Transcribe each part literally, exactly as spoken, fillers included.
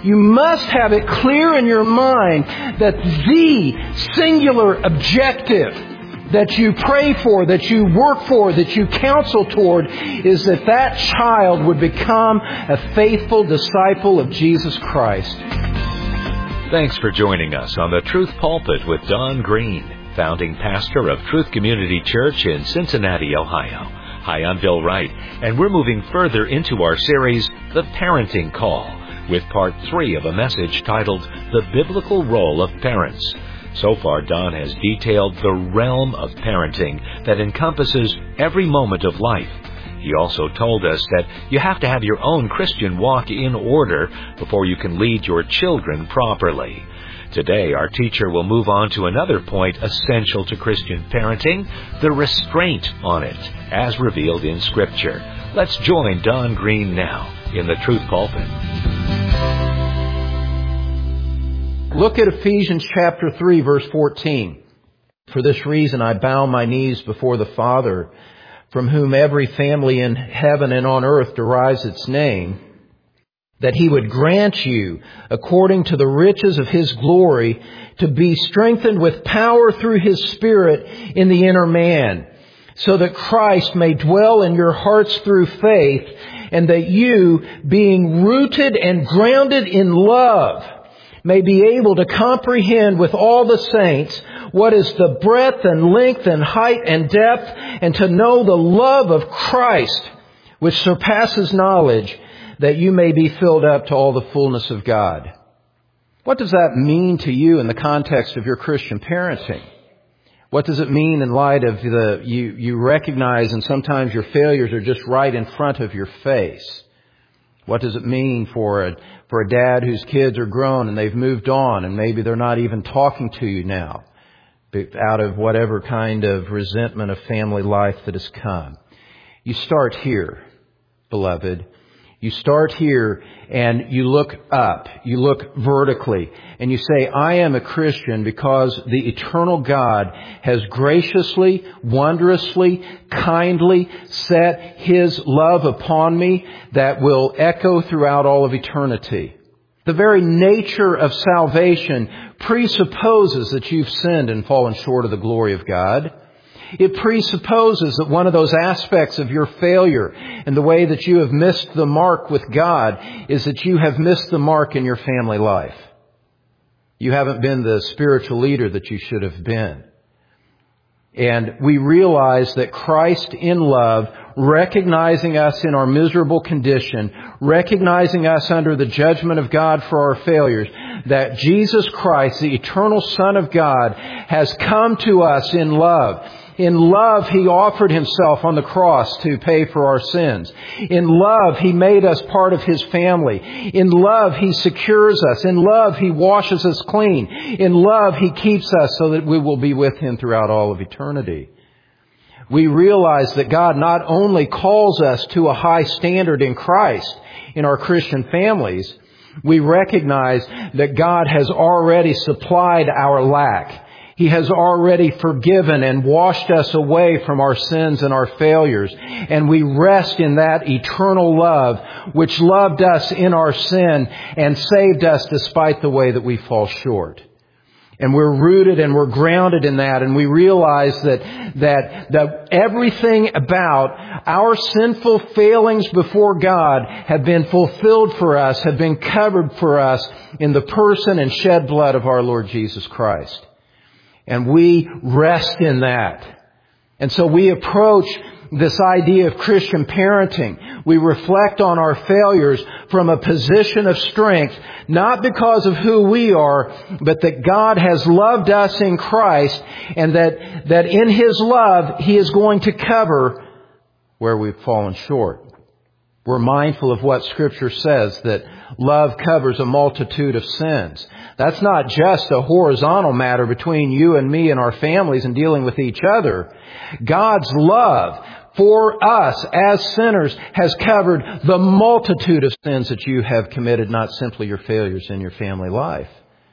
You must have it clear in your mind that the singular objective that you pray for, that you work for, that you counsel toward, is that that child would become a faithful disciple of Jesus Christ. Thanks for joining us on the Truth Pulpit with Don Green, founding pastor of Truth Community Church in Cincinnati, Ohio. Hi, I'm Bill Wright, and we're moving further into our series, The Parenting Call, with part three of a message titled, The Biblical Role of Parents. So far, Don has detailed the realm of parenting that encompasses every moment of life. He also told us that you have to have your own Christian walk in order before you can lead your children properly. Today, our teacher will move on to another point essential to Christian parenting, the restraint on it, as revealed in Scripture. Let's join Don Green now in the Truth Pulpit. Look at Ephesians chapter three, verse fourteen. For this reason I bow my knees before the Father, from whom every family in heaven and on earth derives its name, that He would grant you, according to the riches of His glory, to be strengthened with power through His Spirit in the inner man, so that Christ may dwell in your hearts through faith, and that you, being rooted and grounded in love, may be able to comprehend with all the saints what is the breadth and length and height and depth, and to know the love of Christ, which surpasses knowledge, that you may be filled up to all the fullness of God. What does that mean to you in the context of your Christian parenting? What does it mean in light of the, you, you recognize and sometimes your failures are just right in front of your face? What does it mean for a, for a dad whose kids are grown and they've moved on and maybe they're not even talking to you now out of whatever kind of resentment of family life that has come? You start here, beloved. You start here and you look up, you look vertically, and you say, I am a Christian because the eternal God has graciously, wondrously, kindly set His love upon me that will echo throughout all of eternity. The very nature of salvation presupposes that you've sinned and fallen short of the glory of God. It presupposes that one of those aspects of your failure and the way that you have missed the mark with God is that you have missed the mark in your family life. You haven't been the spiritual leader that you should have been. And we realize that Christ in love, recognizing us in our miserable condition, recognizing us under the judgment of God for our failures, that Jesus Christ, the eternal Son of God, has come to us in love. In love, He offered Himself on the cross to pay for our sins. In love, He made us part of His family. In love, He secures us. In love, He washes us clean. In love, He keeps us so that we will be with Him throughout all of eternity. We realize that God not only calls us to a high standard in Christ in our Christian families, we recognize that God has already supplied our lack. He has already forgiven and washed us away from our sins and our failures. And we rest in that eternal love which loved us in our sin and saved us despite the way that we fall short. And we're rooted and we're grounded in that. And we realize that, that, that everything about our sinful failings before God have been fulfilled for us, have been covered for us in the person and shed blood of our Lord Jesus Christ. And we rest in that. And so we approach this idea of Christian parenting. We reflect on our failures from a position of strength, not because of who we are, but that God has loved us in Christ, and that, that in His love, He is going to cover where we've fallen short. We're mindful of what Scripture says, that love covers a multitude of sins. That's not just a horizontal matter between you and me and our families and dealing with each other. God's love for us as sinners has covered the multitude of sins that you have committed, not simply your failures in your family life.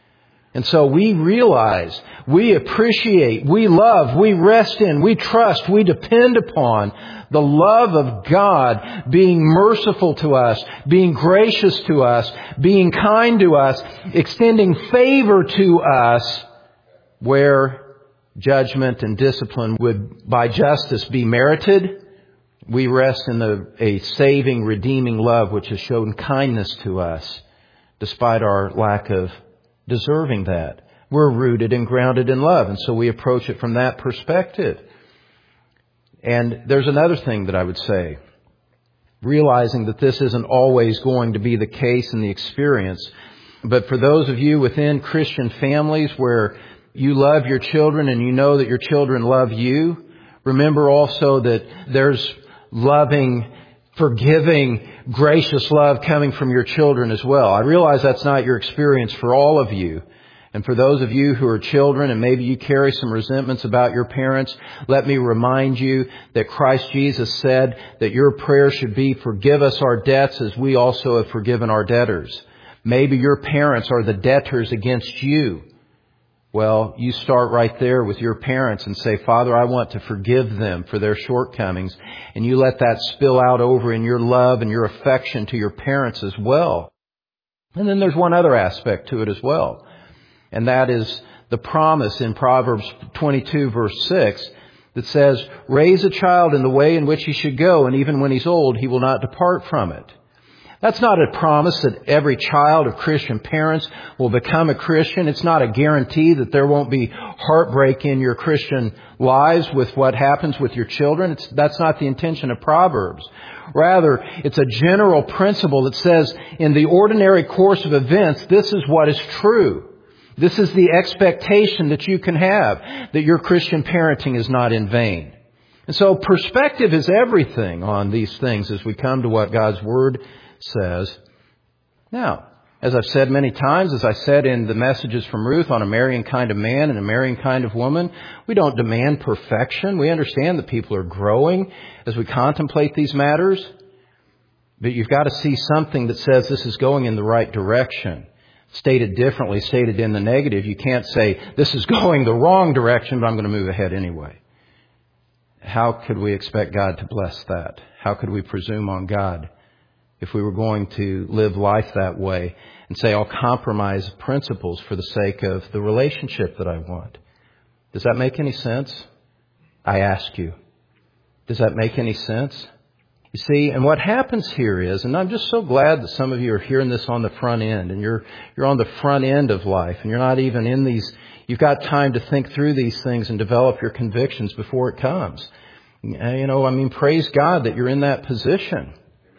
And so we realize, we appreciate, we love, we rest in, we trust, we depend upon the love of God being merciful to us, being gracious to us, being kind to us, extending favor to us where judgment and discipline would by justice be merited. We rest in the, a saving, redeeming love which has shown kindness to us despite our lack of deserving that. We're rooted and grounded in love, and so we approach it from that perspective. And there's another thing that I would say, realizing that this isn't always going to be the case in the experience, but for those of you within Christian families where you love your children and you know that your children love you, remember also that there's loving, forgiving, gracious love coming from your children as well. I realize that's not your experience for all of you. And for those of you who are children and maybe you carry some resentments about your parents, let me remind you that Christ Jesus said that your prayer should be, forgive us our debts as we also have forgiven our debtors. Maybe your parents are the debtors against you. Well, you start right there with your parents and say, Father, I want to forgive them for their shortcomings. And you let that spill out over in your love and your affection to your parents as well. And then there's one other aspect to it as well. And that is the promise in Proverbs twenty-two verse six that says, raise a child in the way in which he should go, and even when he's old, he will not depart from it. That's not a promise that every child of Christian parents will become a Christian. It's not a guarantee that there won't be heartbreak in your Christian lives with what happens with your children. It's, that's not the intention of Proverbs. Rather, it's a general principle that says in the ordinary course of events, this is what is true. This is the expectation that you can have, that your Christian parenting is not in vain. And so perspective is everything on these things as we come to what God's Word says. Now, as I've said many times, as I said in the messages from Ruth on a marrying kind of man and a marrying kind of woman, we don't demand perfection. We understand that people are growing as we contemplate these matters. But you've got to see something that says this is going in the right direction. Stated differently, stated in the negative, you can't say, this is going the wrong direction, but I'm going to move ahead anyway. How could we expect God to bless that? How could we presume on God if we were going to live life that way and say, I'll compromise principles for the sake of the relationship that I want? Does that make any sense? I ask you. Does that make any sense? You see, and what happens here is, and I'm just so glad that some of you are hearing this on the front end, and you're you're on the front end of life, and you're not even in these, you've got time to think through these things and develop your convictions before it comes. You know, I mean, praise God that you're in that position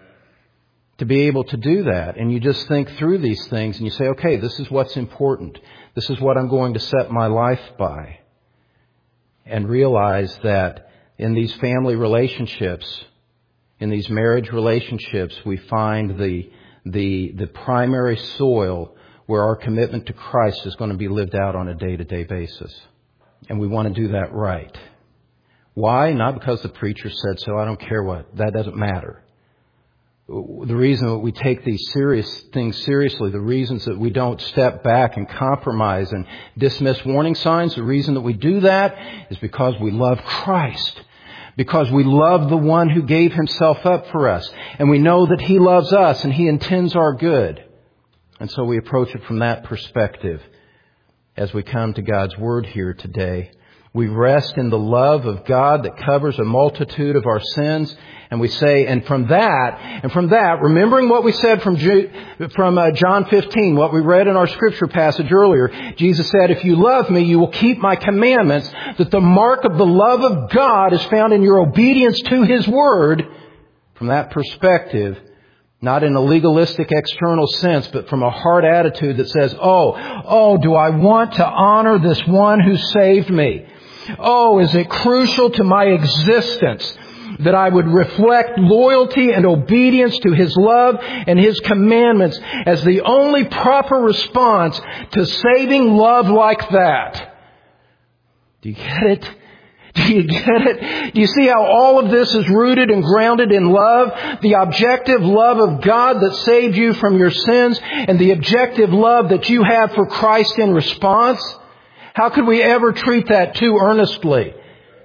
to be able to do that. And you just think through these things and you say, okay, this is what's important. This is what I'm going to set my life by. And realize that in these family relationships, in these marriage relationships, we find the the the primary soil where our commitment to Christ is going to be lived out on a day-to-day basis. And we want to do that right. Why? Not because the preacher said so. I don't care what. That doesn't matter. The reason that we take these serious things seriously, the reasons that we don't step back and compromise and dismiss warning signs, the reason that we do that is because we love Christ. Because we love the one who gave himself up for us. And we know that he loves us and he intends our good. And so we approach it from that perspective as we come to God's Word here today. We rest in the love of God that covers a multitude of our sins. And we say, and from that, and from that, remembering what we said from from uh, John fifteen, what we read in our scripture passage earlier, Jesus said, if you love me, you will keep my commandments, that the mark of the love of God is found in your obedience to his word. From that perspective, not in a legalistic external sense, but from a heart attitude that says, oh, oh, do I want to honor this one who saved me? Oh, is it crucial to my existence that I would reflect loyalty and obedience to his love and his commandments as the only proper response to saving love like that? Do you get it? Do you get it? Do you see how all of this is rooted and grounded in love? The objective love of God that saved you from your sins and the objective love that you have for Christ in response? How could we ever treat that too earnestly?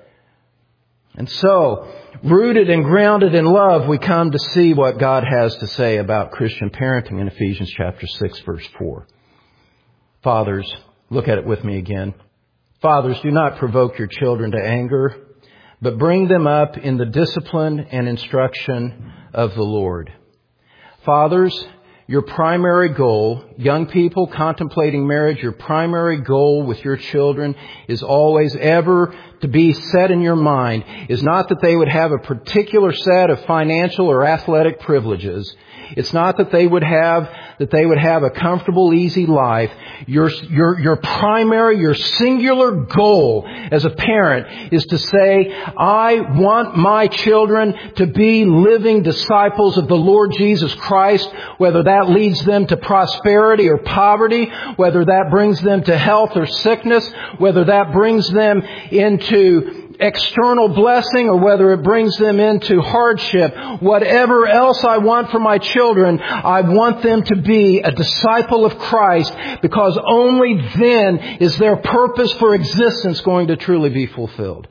And so, rooted and grounded in love, we come to see what God has to say about Christian parenting in Ephesians chapter six, verse four. Fathers, look at it with me again. Fathers, do not provoke your children to anger, but bring them up in the discipline and instruction of the Lord. Fathers, your primary goal, young people contemplating marriage, your primary goal with your children is always ever to be set in your mind is not that they would have a particular set of financial or athletic privileges. It's not that they would have that they would have a comfortable, easy life. Your your your primary, your singular goal as a parent is to say, I want my children to be living disciples of the Lord Jesus Christ, whether that leads them to prosperity or poverty, whether that brings them to health or sickness, whether that brings them into external blessing or whether it brings them into hardship. Whatever else I want for my children, I want them to be a disciple of Christ, because only then is their purpose for existence going to truly be fulfilled.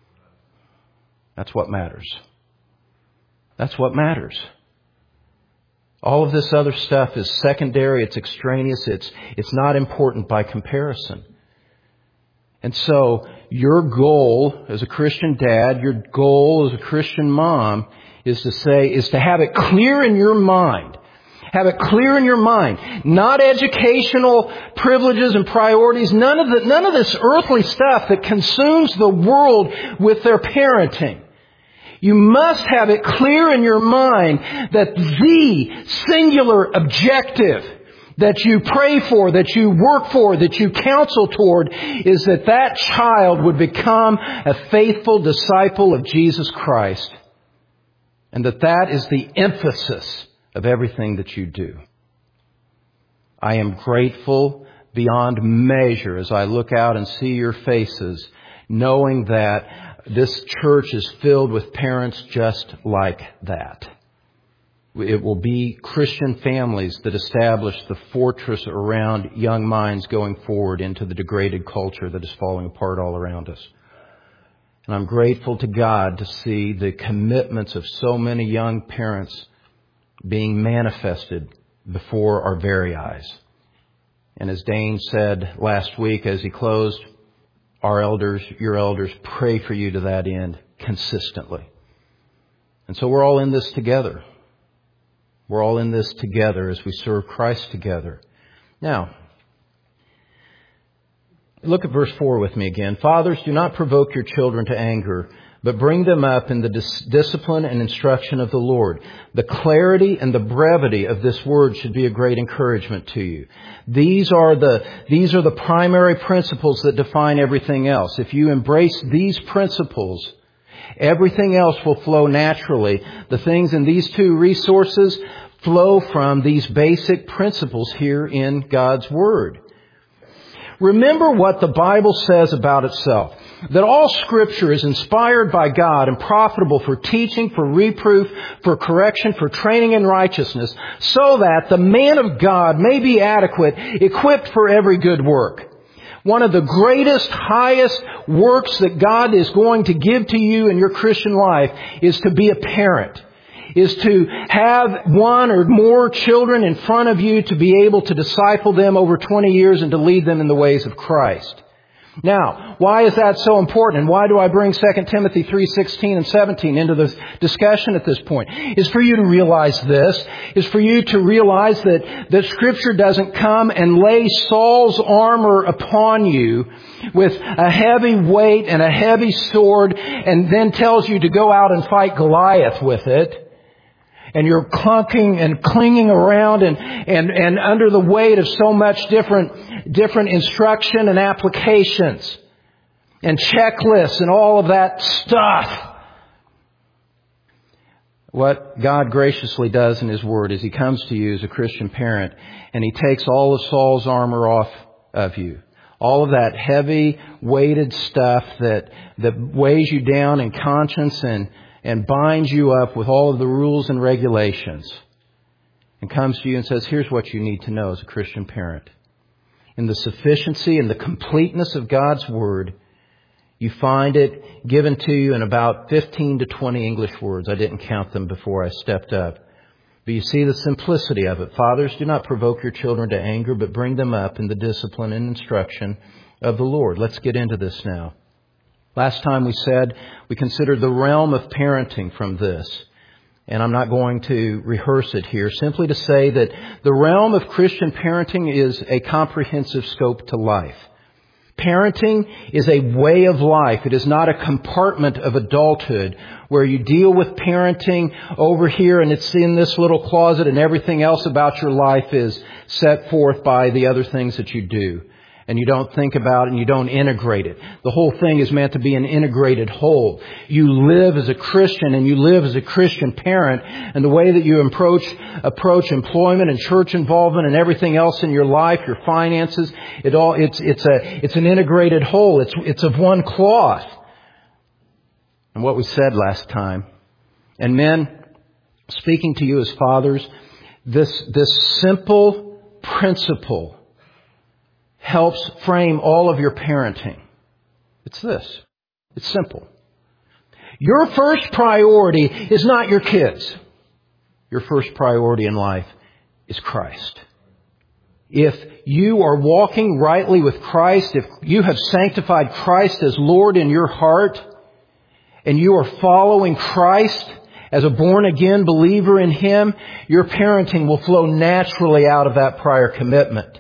That's what matters. That's what matters. All of this other stuff is secondary, it's extraneous, it's it's not important by comparison. And so, your goal as a Christian dad, your goal as a Christian mom is to say, is to have it clear in your mind. Have it clear in your mind. Not educational privileges and priorities. None of the, none of this earthly stuff that consumes the world with their parenting. You must have it clear in your mind that the singular objective that you pray for, that you work for, that you counsel toward, is that that child would become a faithful disciple of Jesus Christ. And that that is the emphasis of everything that you do. I am grateful beyond measure as I look out and see your faces, knowing that this church is filled with parents just like that. It will be Christian families that establish the fortress around young minds going forward into the degraded culture that is falling apart all around us. And I'm grateful to God to see the commitments of so many young parents being manifested before our very eyes. And as Dane said last week as he closed, our elders, your elders, pray for you to that end consistently. And so we're all in this together. We're all in this together as we serve Christ together. Now, look at verse four with me again. Fathers, do not provoke your children to anger, but bring them up in the dis- discipline and instruction of the Lord. The clarity and the brevity of this word should be a great encouragement to you. These are the, these are the primary principles that define everything else. If you embrace these principles, everything else will flow naturally. The things in these two resources flow from these basic principles here in God's Word. Remember what the Bible says about itself. That all Scripture is inspired by God and profitable for teaching, for reproof, for correction, for training in righteousness, so that the man of God may be adequate, equipped for every good work. One of the greatest, highest works that God is going to give to you in your Christian life is to be a parent. Is to have one or more children in front of you to be able to disciple them over twenty years and to lead them in the ways of Christ. Now, why is that so important? And why do I bring Second Timothy three sixteen and seventeen into this discussion at this point? Is for you to realize this. Is for you to realize that, that Scripture doesn't come and lay Saul's armor upon you with a heavy weight and a heavy sword and then tells you to go out and fight Goliath with it. And you're clunking and clinging around and, and, and under the weight of so much different, different instruction and applications and checklists and all of that stuff. What God graciously does in His Word is He comes to you as a Christian parent and He takes all of Saul's armor off of you. All of that heavy, weighted stuff that, that weighs you down in conscience and, and binds you up with all of the rules and regulations. And comes to you and says, here's what you need to know as a Christian parent. In the sufficiency and the completeness of God's Word, you find it given to you in about fifteen to twenty English words. I didn't count them before I stepped up. But you see the simplicity of it. Fathers, do not provoke your children to anger, but bring them up in the discipline and instruction of the Lord. Let's get into this now. Last time we said we considered the realm of parenting from this. And I'm not going to rehearse it here, simply to say that the realm of Christian parenting is a comprehensive scope to life. Parenting is a way of life. It is not a compartment of adulthood where you deal with parenting over here and it's in this little closet and everything else about your life is set forth by the other things that you do. And you don't think about it and you don't integrate it. The whole thing is meant to be an integrated whole. You live as a Christian and you live as a Christian parent, and the way that you approach approach employment and church involvement and everything else in your life, your finances, it all it's it's a it's an integrated whole. It's it's of one cloth. And what we said last time. And men, speaking to you as fathers, this this simple principle helps frame all of your parenting. It's this. It's simple. Your first priority is not your kids. Your first priority in life is Christ. If you are walking rightly with Christ, if you have sanctified Christ as Lord in your heart, and you are following Christ as a born-again believer in Him, your parenting will flow naturally out of that prior commitment.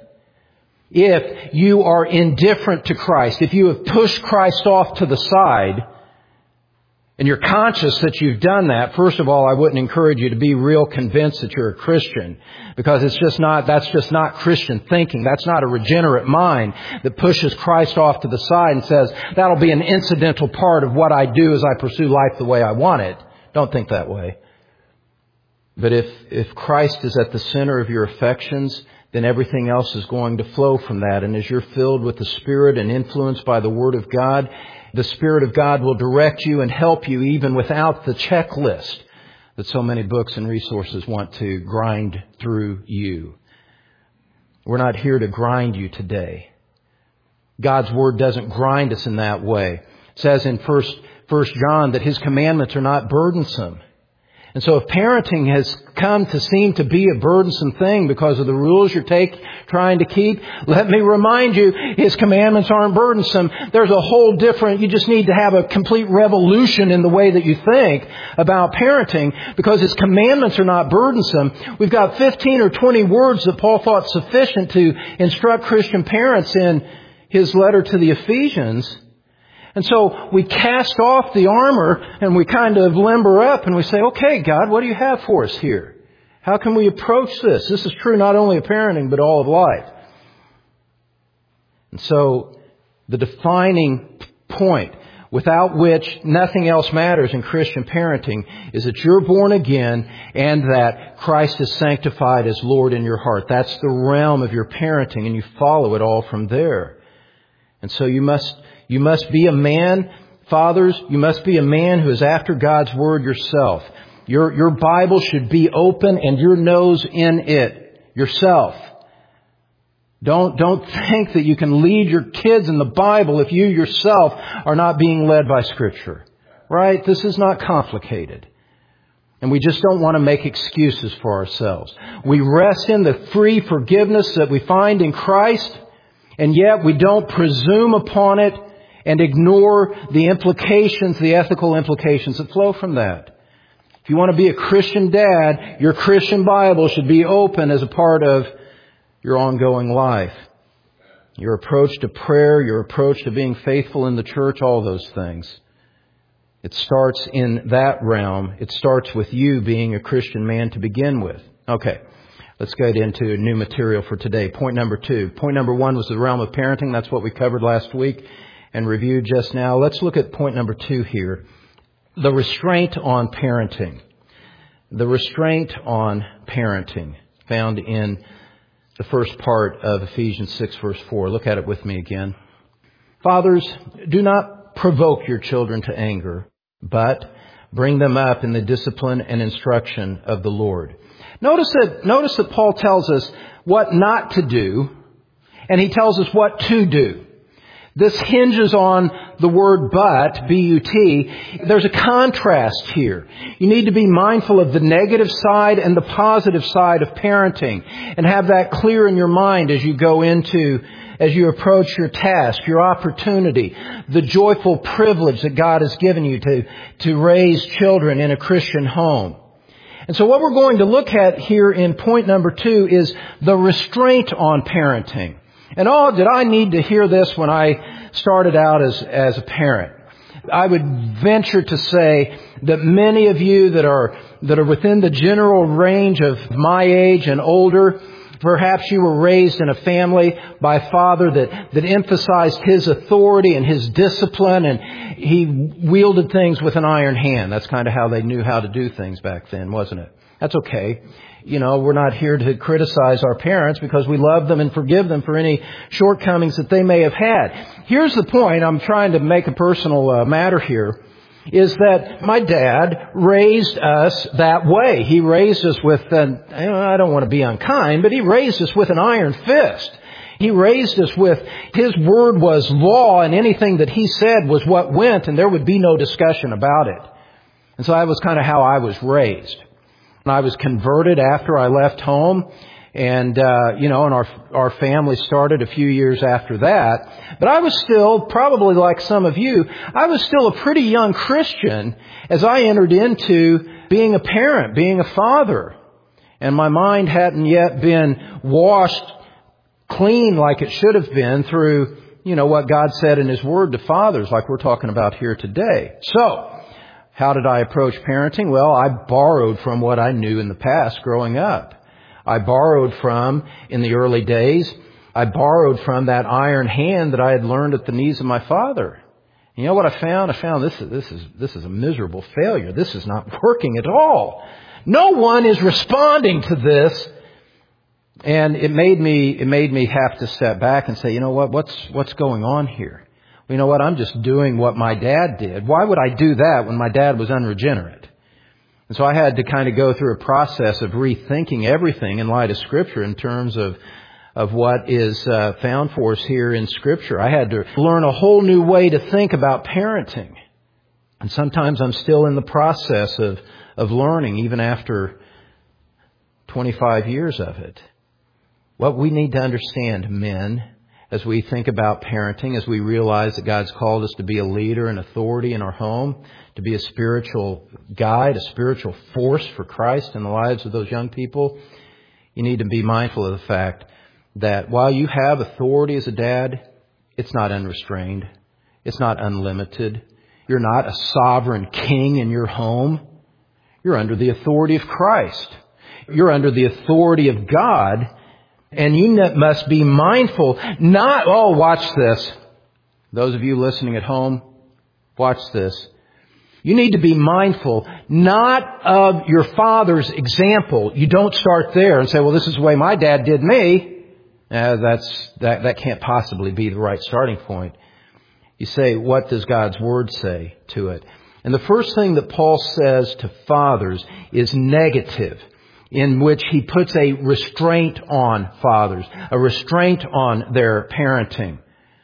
If you are indifferent to Christ, if you have pushed Christ off to the side, and you're conscious that you've done that, first of all, I wouldn't encourage you to be real convinced that you're a Christian, because it's just not, that's just not Christian thinking. That's not a regenerate mind that pushes Christ off to the side and says, that'll be an incidental part of what I do as I pursue life the way I want it. Don't think that way. But if, if Christ is at the center of your affections, then everything else is going to flow from that. And as you're filled with the Spirit and influenced by the Word of God, the Spirit of God will direct you and help you even without the checklist that so many books and resources want to grind through you. We're not here to grind you today. God's Word doesn't grind us in that way. It says in First John that His commandments are not burdensome. And so if parenting has come to seem to be a burdensome thing because of the rules you're take, trying to keep, let me remind you, His commandments aren't burdensome. There's a whole different, you just need to have a complete revolution in the way that you think about parenting, because His commandments are not burdensome. We've got fifteen or twenty words that Paul thought sufficient to instruct Christian parents in his letter to the Ephesians. And so we cast off the armor and we kind of limber up and we say, okay, God, what do you have for us here? How can we approach this? This is true not only of parenting, but all of life. And so the defining point without which nothing else matters in Christian parenting is that you're born again and that Christ is sanctified as Lord in your heart. That's the realm of your parenting, and you follow it all from there. And so you must You must be a man, fathers, you must be a man who is after God's Word yourself. Your, your Bible should be open and your nose in it yourself. Don't, don't think that you can lead your kids in the Bible if you yourself are not being led by Scripture. Right? This is not complicated. And we just don't want to make excuses for ourselves. We rest in the free forgiveness that we find in Christ, and yet we don't presume upon it and ignore the implications, the ethical implications that flow from that. If you want to be a Christian dad, your Christian Bible should be open as a part of your ongoing life. Your approach to prayer, your approach to being faithful in the church, all those things. It starts in that realm. It starts with you being a Christian man to begin with. Okay, let's get into new material for today. Point number two. Point number one was the realm of parenting. That's what we covered last week and reviewed just now. Let's look at point number two here. The restraint on parenting. The restraint on parenting found in the first part of Ephesians six, verse four. Look at it with me again. Fathers, do not provoke your children to anger, but bring them up in the discipline and instruction of the Lord. Notice that, notice that Paul tells us what not to do, and he tells us what to do. This hinges on the word but, B U T. There's a contrast here. You need to be mindful of the negative side and the positive side of parenting, and have that clear in your mind as you go into, as you approach your task, your opportunity, the joyful privilege that God has given you to, to raise children in a Christian home. And so what we're going to look at here in point number two is the restraint on parenting. And oh, did I need to hear this when I started out as, as a parent? I would venture to say that many of you that are, that are within the general range of my age and older, perhaps you were raised in a family by a father that, that emphasized his authority and his discipline, and he wielded things with an iron hand. That's kind of how they knew how to do things back then, wasn't it? That's okay. You know, we're not here to criticize our parents because we love them and forgive them for any shortcomings that they may have had. Here's the point. I'm trying to make a personal uh, matter here. Is that my dad raised us that way. He raised us with, an, I don't want to be unkind, but he raised us with an iron fist. He raised us with, his word was law, and anything that he said was what went, and there would be no discussion about it. And so that was kind of how I was raised. And I was converted after I left home. And, uh, you know, and our, our family started a few years after that. But I was still, probably like some of you, I was still a pretty young Christian as I entered into being a parent, being a father. And my mind hadn't yet been washed clean like it should have been through, you know, what God said in His Word to fathers, like we're talking about here today. So, how did I approach parenting? Well, I borrowed from what I knew in the past growing up. I borrowed from, in the early days, I borrowed from that iron hand that I had learned at the knees of my father. You know what I found? I found this is, this is, this is a miserable failure. This is not working at all. No one is responding to this. And it made me, it made me have to step back and say, you know what, what's, what's going on here? Well, you know what? I'm just doing what my dad did. Why would I do that when my dad was unregenerate? And so I had to kind of go through a process of rethinking everything in light of Scripture in terms of of what is uh, found for us here in Scripture. I had to learn a whole new way to think about parenting. And sometimes I'm still in the process of, of learning, even after twenty-five years of it. What we need to understand, men, as we think about parenting, as we realize that God's called us to be a leader and authority in our home, to be a spiritual guide, a spiritual force for Christ in the lives of those young people, you need to be mindful of the fact that while you have authority as a dad, it's not unrestrained. It's not unlimited. You're not a sovereign king in your home. You're under the authority of Christ. You're under the authority of God. And you must be mindful, not, oh, watch this. Those of you listening at home, watch this. You need to be mindful, not of your father's example. You don't start there and say, well, this is the way my dad did me. Uh, that's, that, that can't possibly be the right starting point. You say, what does God's Word say to it? And the first thing that Paul says to fathers is negative, in which he puts a restraint on fathers, a restraint on their parenting.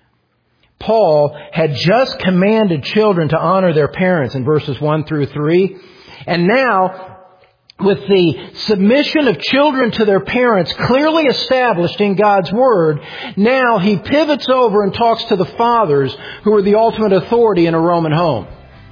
Paul had just commanded children to honor their parents in verses one through three. And now, with the submission of children to their parents clearly established in God's Word, now he pivots over and talks to the fathers who are the ultimate authority in a Roman home.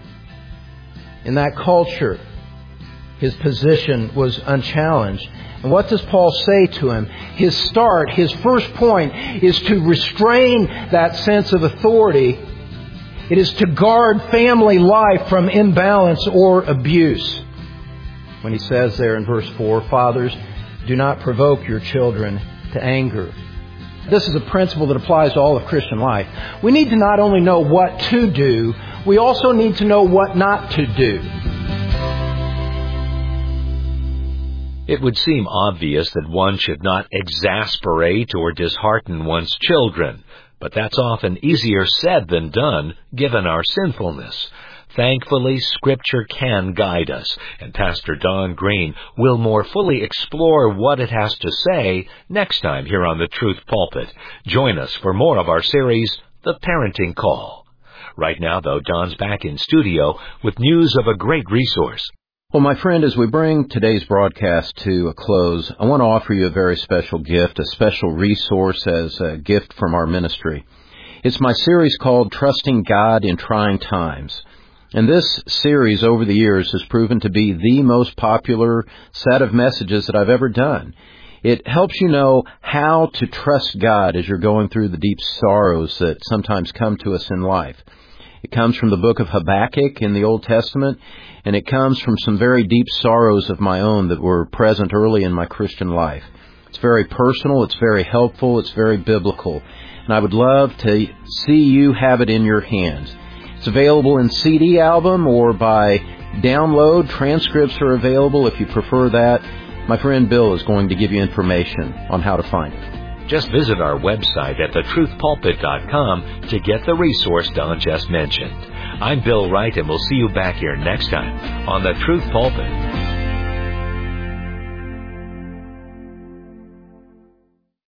In that culture, his position was unchallenged. And what does Paul say to him? His start, his first point is to restrain that sense of authority. It is to guard family life from imbalance or abuse. When he says there in verse four, fathers, do not provoke your children to anger. This is a principle that applies to all of Christian life. We need to not only know what to do, we also need to know what not to do. It would seem obvious that one should not exasperate or dishearten one's children, but that's often easier said than done, given our sinfulness. Thankfully, Scripture can guide us, and Pastor Don Green will more fully explore what it has to say next time here on the Truth Pulpit. Join us for more of our series, The Parenting Call. Right now, though, Don's back in studio with news of a great resource. Well, my friend, as we bring today's broadcast to a close, I want to offer you a very special gift, a special resource as a gift from our ministry. It's my series called Trusting God in Trying Times. And this series over the years has proven to be the most popular set of messages that I've ever done. It helps you know how to trust God as you're going through the deep sorrows that sometimes come to us in life. It comes from the book of Habakkuk in the Old Testament, and it comes from some very deep sorrows of my own that were present early in my Christian life. It's very personal, it's very helpful, it's very biblical, and I would love to see you have it in your hands. It's available in C D album or by download. Transcripts are available if you prefer that. My friend Bill is going to give you information on how to find it. Just visit our website at the truth pulpit dot com to get the resource Don just mentioned. I'm Bill Wright, and we'll see you back here next time on the Truth Pulpit.